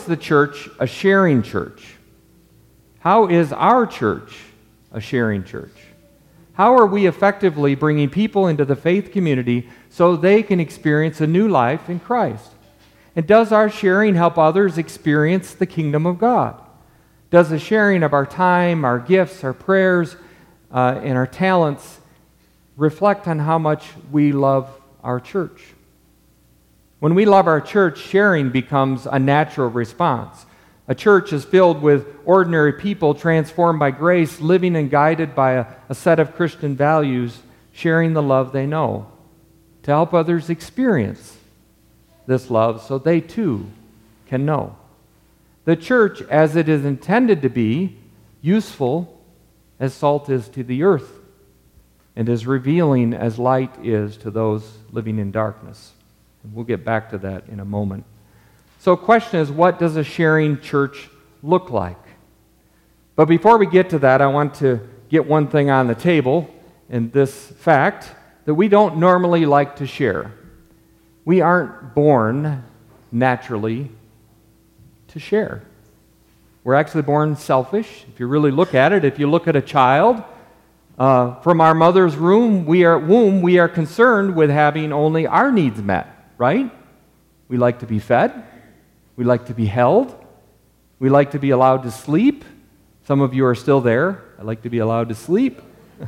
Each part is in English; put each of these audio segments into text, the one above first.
The church a sharing church? How is our church a sharing church? How are we effectively bringing people into the faith community so they can experience a new life in Christ? And does our sharing help others experience the kingdom of God? Does the sharing of our time, our gifts, our prayers, and our talents reflect on how much we love our church? When we love our church, sharing becomes a natural response. A church is filled with ordinary people transformed by grace, living and guided by a set of Christian values, sharing the love they know to help others experience this love so they too can know. The church, as it is intended to be, useful as salt is to the earth and as revealing as light is to those living in darkness. And we'll get back to that in a moment. So the question is, what does a sharing church look like? But before we get to that, I want to get one thing on the table, and this fact that we don't normally like to share. We aren't born naturally to share. We're actually born selfish. If you really look at it, if you look at a child, from our mother's womb, we are concerned with having only our needs met. Right? We like to be fed. We like to be held. We like to be allowed to sleep. Some of you are still there. I like to be allowed to sleep.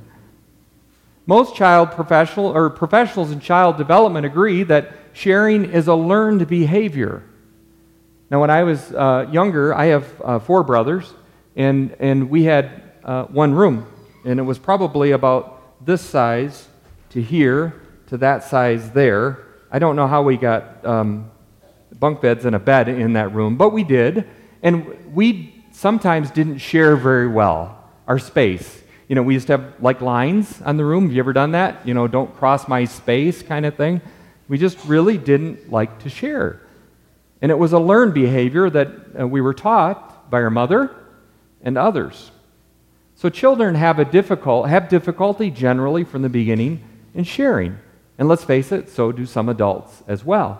Most professionals in child development agree that sharing is a learned behavior. Now, when I was younger, I have 4 brothers, and we had one room, and it was probably about this size to here to that size there. I don't know how we got bunk beds and a bed in that room, but we did. And we sometimes didn't share very well our space. You know, we used to have like lines on the room. Have you ever done that? You know, don't cross my space kind of thing. We just really didn't like to share. And it was a learned behavior that we were taught by our mother and others. So children have difficulty generally from the beginning in sharing. And let's face it, so do some adults as well.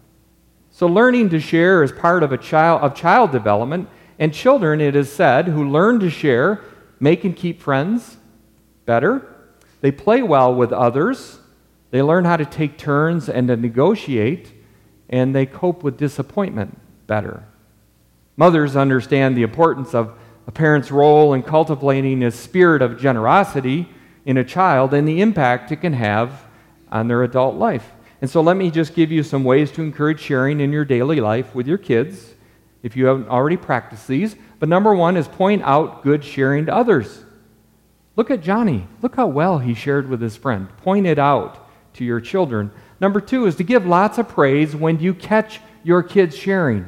So learning to share is part of child development, and children, it is said, who learn to share make and keep friends better. They play well with others. They learn how to take turns and to negotiate, and they cope with disappointment better. Mothers understand the importance of a parent's role in cultivating a spirit of generosity in a child and the impact it can have on their adult life. And so let me just give you some ways to encourage sharing in your daily life with your kids, if you haven't already practiced these. But number 1 is point out good sharing to others. Look at Johnny. Look how well he shared with his friend. Point it out to your children. Number 2 is to give lots of praise when you catch your kids sharing.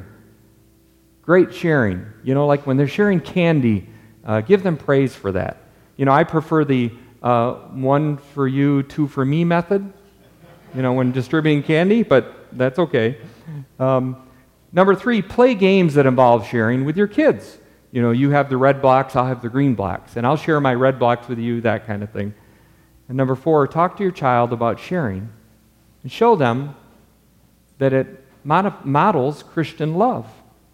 Great sharing. You know, like when they're sharing candy, give them praise for that. You know, I prefer the 1 for you, 2 for me method, you know, when distributing candy, but that's okay. Number 3, play games that involve sharing with your kids. You know, you have the red blocks, I'll have the green blocks, and I'll share my red blocks with you, that kind of thing. And number 4, talk to your child about sharing and show them that it models Christian love.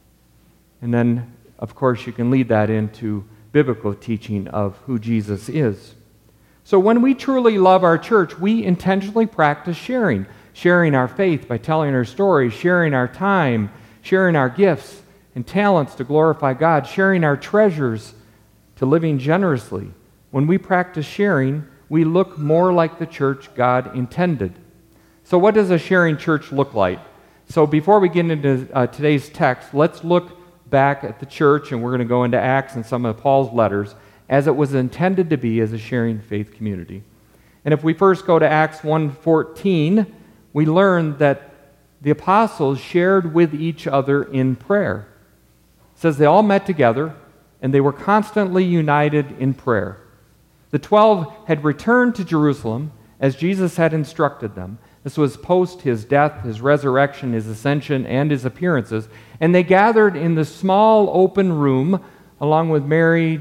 And then, of course, you can lead that into biblical teaching of who Jesus is. So when we truly love our church, we intentionally practice sharing our faith by telling our stories, sharing our time, sharing our gifts and talents to glorify God, sharing our treasures to living generously. When we practice sharing, we look more like the church God intended. So what does a sharing church look like? So before we get into today's text, let's look back at the church, and we're going to go into Acts and some of Paul's letters, as it was intended to be as a sharing faith community. And if we first go to Acts 1:14, we learn that the apostles shared with each other in prayer. It says they all met together, and they were constantly united in prayer. The 12 had returned to Jerusalem as Jesus had instructed them. This was post his death, his resurrection, his ascension, and his appearances. And they gathered in the small open room along with Mary,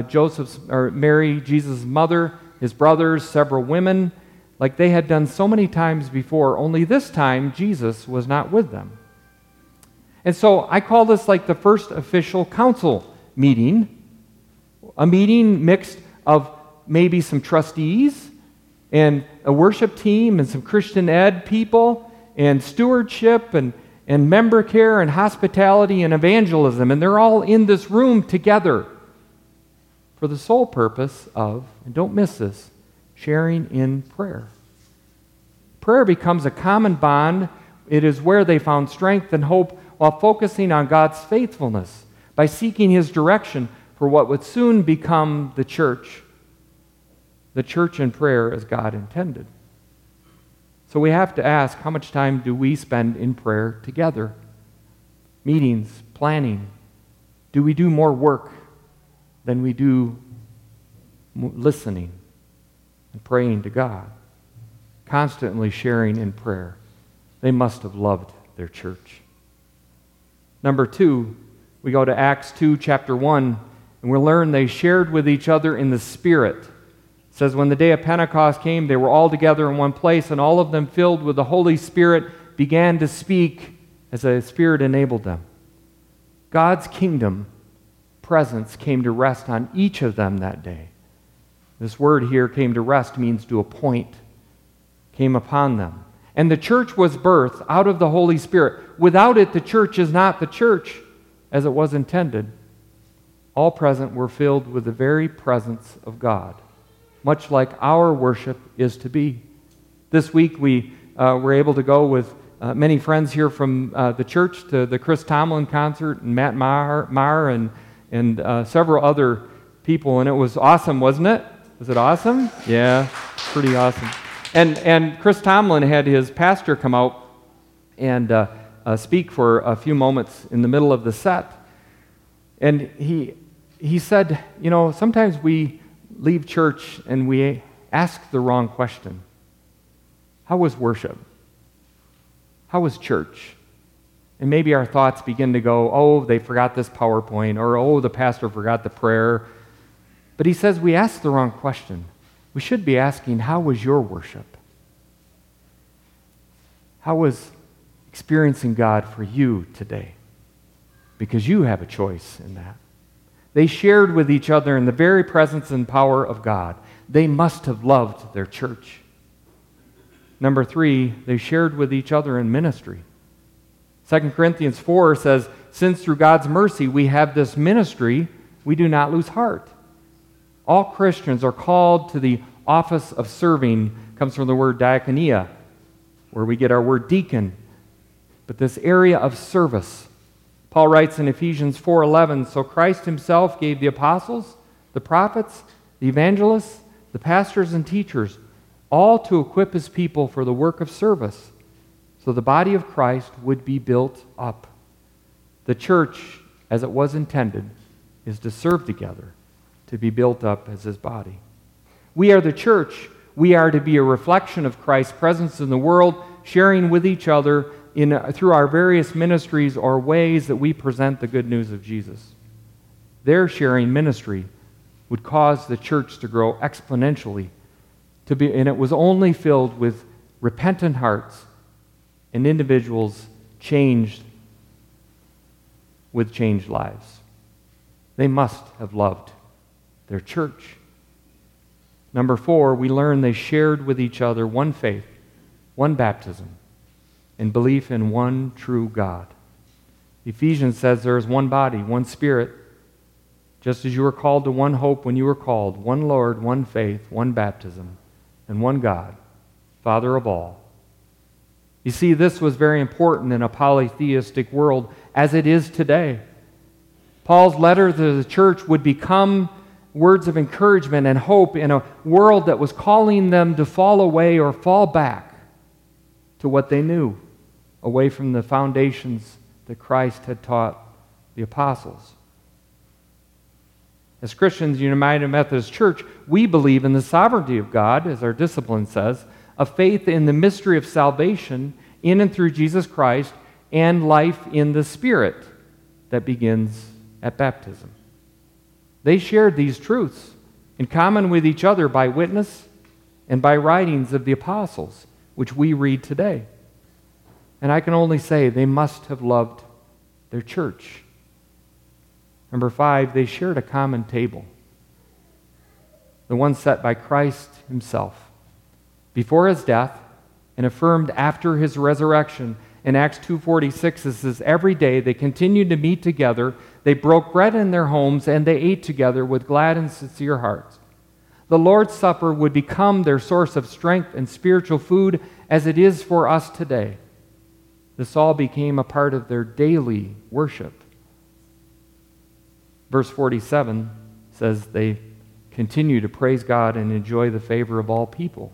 Jesus' mother, his brothers, several women, like they had done so many times before, only this time Jesus was not with them. And so I call this like the first official council meeting, a meeting mixed of maybe some trustees and a worship team and some Christian ed people and stewardship and member care and hospitality and evangelism. And they're all in this room together for the sole purpose of, and don't miss this, sharing in prayer. Prayer becomes a common bond. It is where they found strength and hope while focusing on God's faithfulness by seeking His direction for what would soon become the church in prayer as God intended. So we have to ask, how much time do we spend in prayer together? Meetings, planning. Do we do more work than we do listening and praying to God? Constantly sharing in prayer. They must have loved their church. Number 2, we go to Acts 2, chapter 1, and we learn they shared with each other in the Spirit. It says, when the day of Pentecost came, they were all together in one place, and all of them filled with the Holy Spirit began to speak as the Spirit enabled them. God's kingdom presence came to rest on each of them that day. This word here, came to rest, means to appoint, came upon them. And the church was birthed out of the Holy Spirit. Without it, the church is not the church as it was intended. All present were filled with the very presence of God, much like our worship is to be. This week we were able to go with many friends here from the church to the Chris Tomlin concert, and Matt Maher and several other people, and it was awesome, wasn't it? Was it awesome? Yeah, pretty awesome. And Chris Tomlin had his pastor come out and speak for a few moments in the middle of the set. And he said, you know, sometimes we leave church and we ask the wrong question. How was worship? How was church? And maybe our thoughts begin to go, oh, they forgot this PowerPoint, or oh, the pastor forgot the prayer. But he says we ask the wrong question. We should be asking, how was your worship? How was experiencing God for you today? Because you have a choice in that. They shared with each other in the very presence and power of God. They must have loved their church. Number 3, they shared with each other in ministry. 2 Corinthians 4 says, since through God's mercy we have this ministry, we do not lose heart. All Christians are called to the office of serving. Comes from the word diakonia, where we get our word deacon. But this area of service. Paul writes in Ephesians 4:11, so Christ himself gave the apostles, the prophets, the evangelists, the pastors and teachers, all to equip his people for the work of service, so the body of Christ would be built up. The church, as it was intended, is to serve together, to be built up as his body. We are the church. We are to be a reflection of Christ's presence in the world, sharing with each other through our various ministries or ways that we present the good news of Jesus. Their sharing ministry would cause the church to grow exponentially, and it was only filled with repentant hearts and individuals changed with changed lives. They must have loved their church. Number 4, we learn they shared with each other one faith, one baptism, and belief in one true God. Ephesians says there is one body, one Spirit, just as you were called to one hope when you were called, one Lord, one faith, one baptism, and one God, Father of all. You see, this was very important in a polytheistic world, as it is today. Paul's letter to the church would become words of encouragement and hope in a world that was calling them to fall away or fall back to what they knew, away from the foundations that Christ had taught the apostles. As Christians in the United Methodist Church, we believe in the sovereignty of God, as our discipline says, a faith in the mystery of salvation in and through Jesus Christ, and life in the Spirit that begins at baptism. They shared these truths in common with each other by witness and by writings of the apostles, which we read today. And I can only say they must have loved their church. Number 5, they shared a common table, the one set by Christ himself before his death and affirmed after his resurrection. In Acts 2:46, it says, every day they continued to meet together, they broke bread in their homes, and they ate together with glad and sincere hearts. The Lord's Supper would become their source of strength and spiritual food as it is for us today. This all became a part of their daily worship. Verse 47 says they continue to praise God and enjoy the favor of all people.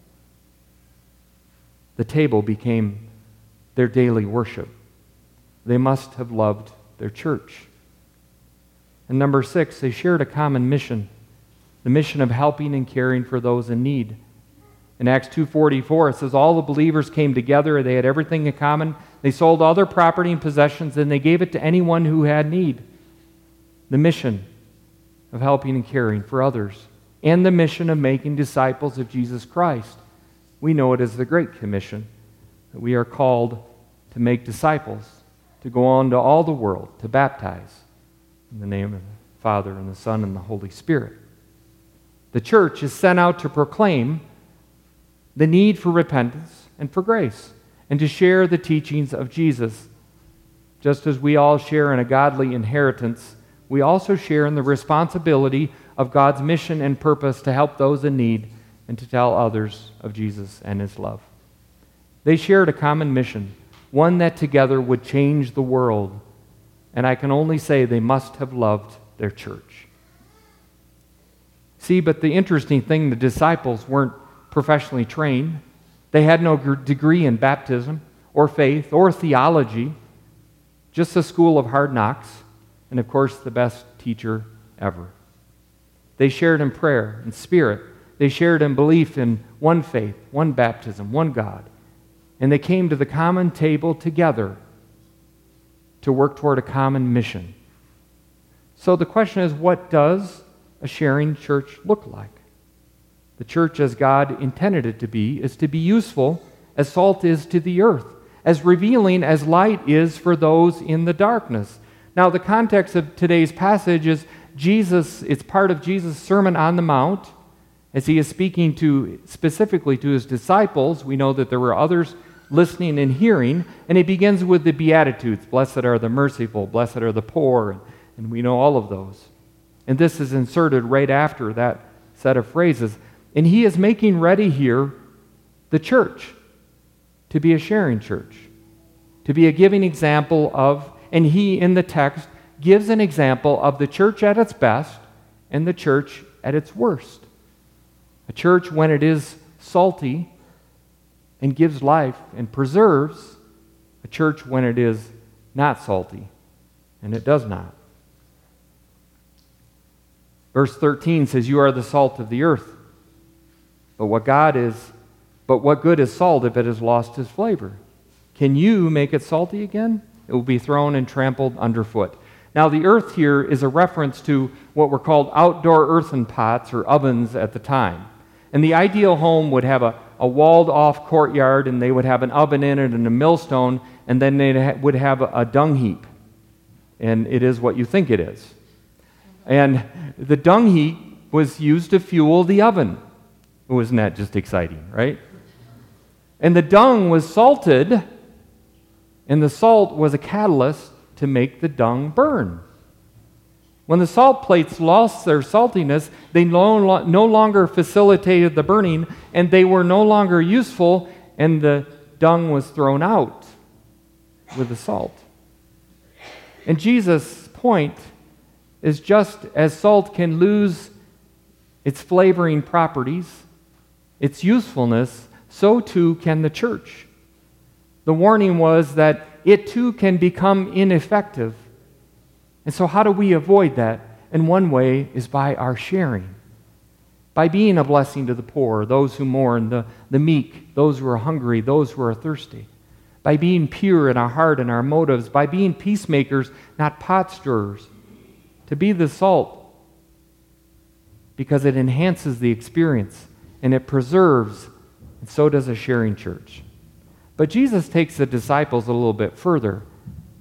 The table became their daily worship. They must have loved their church. And number 6, they shared a common mission, the mission of helping and caring for those in need. In Acts 2:44, it says, all the believers came together, they had everything in common, they sold all their property and possessions, and they gave it to anyone who had need. The mission of helping and caring for others, and the mission of making disciples of Jesus Christ. We know it as the Great Commission, that we are called to make disciples, to go on to all the world, to baptize in the name of the Father and the Son and the Holy Spirit. The church is sent out to proclaim the need for repentance and for grace, and to share the teachings of Jesus. Just as we all share in a godly inheritance, we also share in the responsibility of God's mission and purpose to help those in need and to tell others of Jesus and his love. They shared a common mission, one that together would change the world, and I can only say they must have loved their church. See, but the interesting thing, the disciples weren't professionally trained. They had no degree in baptism or faith or theology, just a school of hard knocks, and of course the best teacher ever. They shared in prayer and spirit. They shared in belief in one faith, one baptism, one God. And they came to the common table together to work toward a common mission. So the question is, what does a sharing church look like? The church, as God intended it to be, is to be useful as salt is to the earth, as revealing as light is for those in the darkness. Now, the context of today's passage is Jesus, it's part of Jesus' Sermon on the Mount, as he is speaking specifically to his disciples. We know that there were others listening and hearing, and he begins with the Beatitudes. Blessed are the merciful, blessed are the poor, and we know all of those. And this is inserted right after that set of phrases. And he is making ready here the church to be a sharing church, to be a giving example of, and he in the text gives an example of the church at its best and the church at its worst. A church when it is salty and gives life and preserves, a church when it is not salty and it does not. Verse 13 says, you are the salt of the earth. But what good is salt if it has lost its flavor? Can you make it salty again? It will be thrown and trampled underfoot. Now, the earth here is a reference to what were called outdoor earthen pots or ovens at the time. And the ideal home would have a walled-off courtyard, and they would have an oven in it and a millstone, and then they would have a dung heap. And it is what you think it is. And the dung heap was used to fuel the oven. Wasn't that just exciting, right? And the dung was salted, and the salt was a catalyst to make the dung burn. When the salt plates lost their saltiness, they no longer facilitated the burning, and they were no longer useful, and the dung was thrown out with the salt. And Jesus' point is, just as salt can lose its flavoring properties, its usefulness, so too can the church. The warning was that it too can become ineffective. And so how do we avoid that? And one way is by our sharing. By being a blessing to the poor, those who mourn, the meek, those who are hungry, those who are thirsty. By being pure in our heart and our motives. By being peacemakers, not pot stirrers. To be the salt, because it enhances the experience and it preserves, and so does a sharing church. But Jesus takes the disciples a little bit further.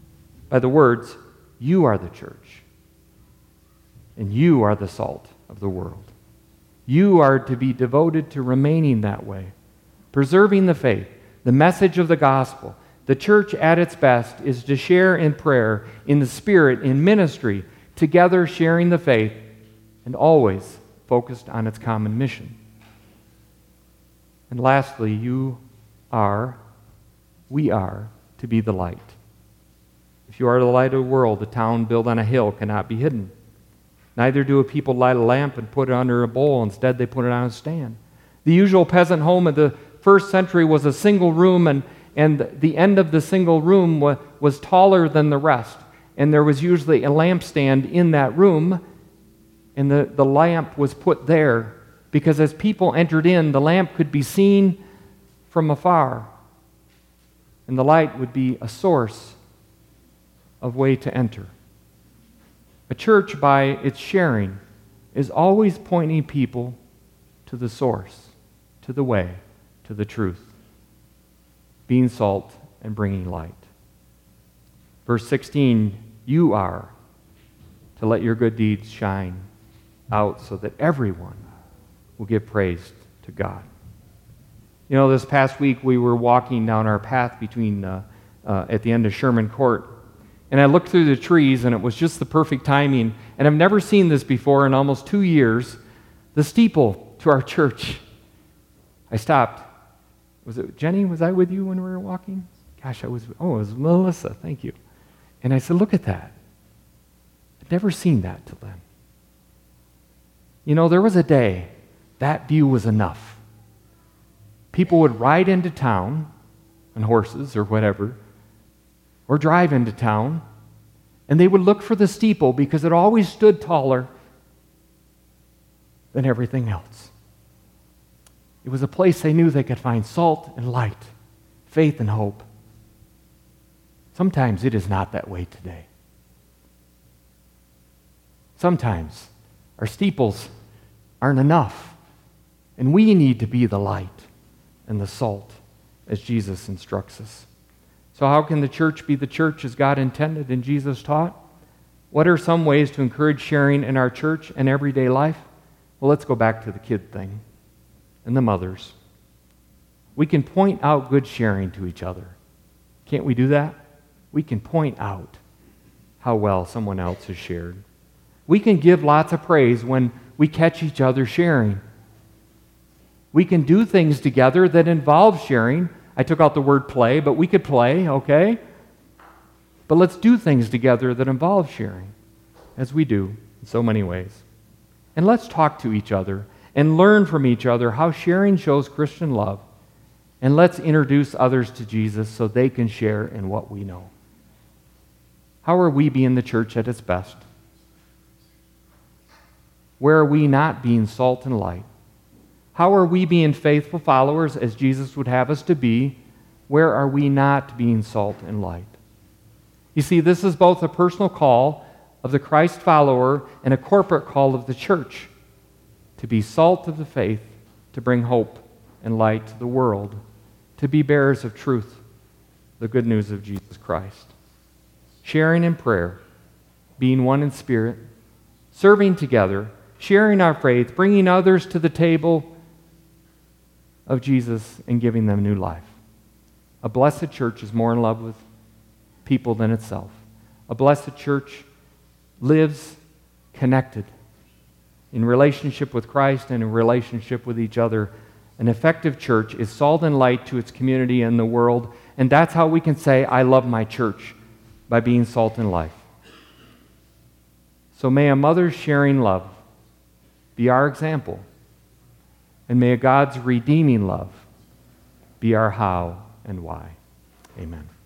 by the words, "You are the church, and you are the salt of the world." You are to be devoted to remaining that way, preserving the faith, the message of the gospel. The church at its best is to share in prayer, in the Spirit, in ministry, together sharing the faith, and always focused on its common mission. And lastly, we are to be the light. If you are the light of the world, a town built on a hill cannot be hidden. Neither do a people light a lamp and put it under a bowl. Instead, they put it on a stand. The usual peasant home of the first century was a single room, and the end of the single room was taller than the rest. And there was usually a lampstand in that room, and the lamp was put there because as people entered in, the lamp could be seen from afar, and the light would be a source of way to enter. A church, by its sharing, is always pointing people to the source, to the way, to the truth, being salt and bringing light. Verse 16, you are to let your good deeds shine out so that everyone will give praise to God. You know, this past week we were walking down our path between at the end of Sherman Court, and I looked through the trees, and it was just the perfect timing. And I've never seen this before in almost 2 years. The steeple to our church. I stopped. Was it Jenny? Was I with you when we were walking? Gosh, it was Melissa. Thank you. And I said, look at that. I'd never seen that till then. You know, there was a day that view was enough. People would ride into town on horses or whatever, or drive into town, and they would look for the steeple because it always stood taller than everything else. It was a place they knew they could find salt and light, faith and hope. Sometimes it is not that way today. Sometimes our steeples aren't enough, and we need to be the light and the salt as Jesus instructs us. So how can the church be the church as God intended and Jesus taught? What are some ways to encourage sharing in our church and everyday life? Well, let's go back to the kid thing and the mothers. We can point out good sharing to each other. Can't we do that? We can point out how well someone else has shared. We can give lots of praise when we catch each other sharing. We can do things together that involve sharing. I took out the word play, but we could play, okay? But let's do things together that involve sharing, as we do in so many ways. And let's talk to each other and learn from each other how sharing shows Christian love. And let's introduce others to Jesus so they can share in what we know. How are we being the church at its best? Where are we not being salt and light? How are we being faithful followers as Jesus would have us to be? Where are we not being salt and light? You see, this is both a personal call of the Christ follower and a corporate call of the church to be salt of the faith, to bring hope and light to the world, to be bearers of truth, the good news of Jesus Christ. Sharing in prayer, being one in spirit, serving together, sharing our faith, bringing others to the table of Jesus and giving them new life. A blessed church is more in love with people than itself. A blessed church lives connected in relationship with Christ and in relationship with each other. An effective church is salt and light to its community and the world, and that's how we can say, I love my church, by being salt and life. So may a mother's sharing love be our example, and may God's redeeming love be our how and why. Amen.